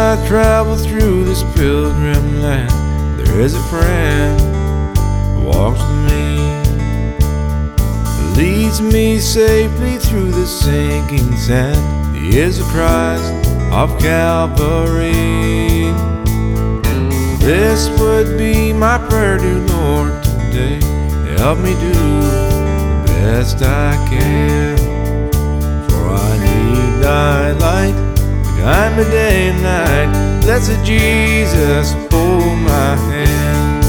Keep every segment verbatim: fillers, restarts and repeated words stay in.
I travel through this pilgrim land, there is a friend who walks with me, leads me safely through the sinking sand. He is the Christ of Calvary. This would be my prayer, dear Lord, today. Help me do the best I can, for I need thy light to guide me day and night. Blessed Jesus, hold my hand.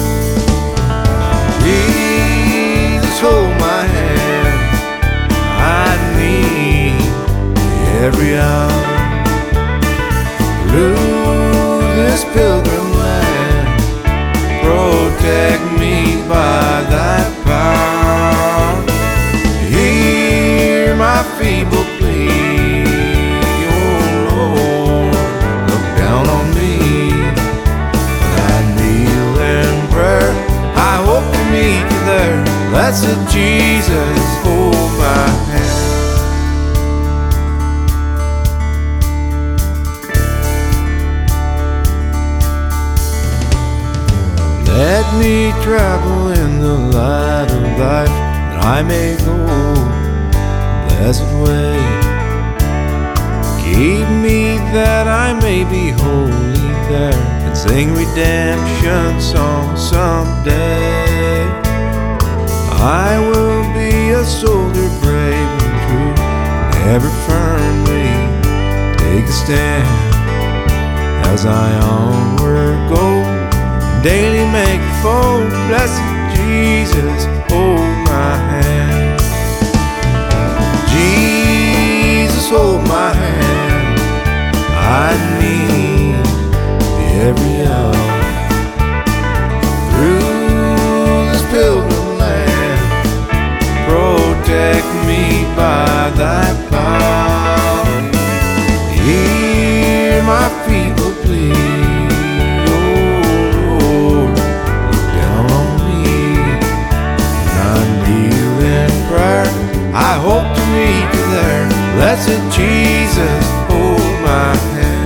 Jesus, hold my hand. I need thee every hour. Through this pilgrim land, protect me by thy power. Hear my feeble plea, oh Lord, look down on me. When I kneel in prayer, I hope to meet you there. Blessed Jesus, hold my hand. Let me travel in the light of life, that I may go the blessed way. Keep me that I may be holy there, and sing redemption songs someday. I will be a soldier brave and true, ever firmly take a stand, as I onward go, daily make a foe. Blessed Jesus, hold my hand. Jesus, hold my hand. I need thee every hour. Through this pilgrim land, protect me by thy power. Hear my feeble plea, I hope to meet you there. Blessed Jesus, hold my hand.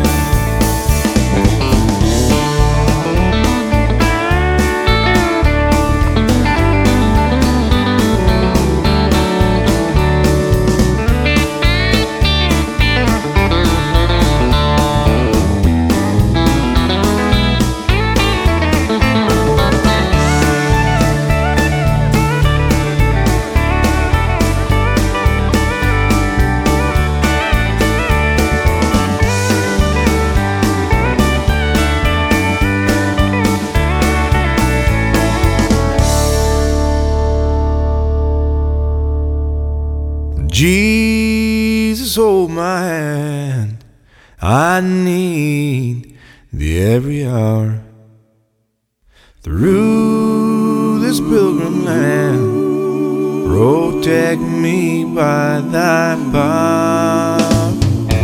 Jesus, hold my hand. I need thee every hour. Through this pilgrim land, protect me by thy power.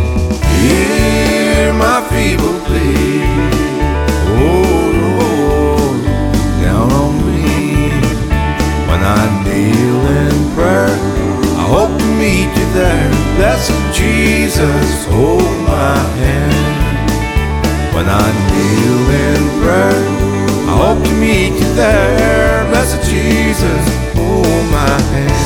Hear my feeble plea, oh Lord, down on me. When I kneel in prayer, I hope to meet you there. Blessed Jesus, hold my hand. When I kneel in prayer, I hope to meet you there. Blessed Jesus, hold my hand.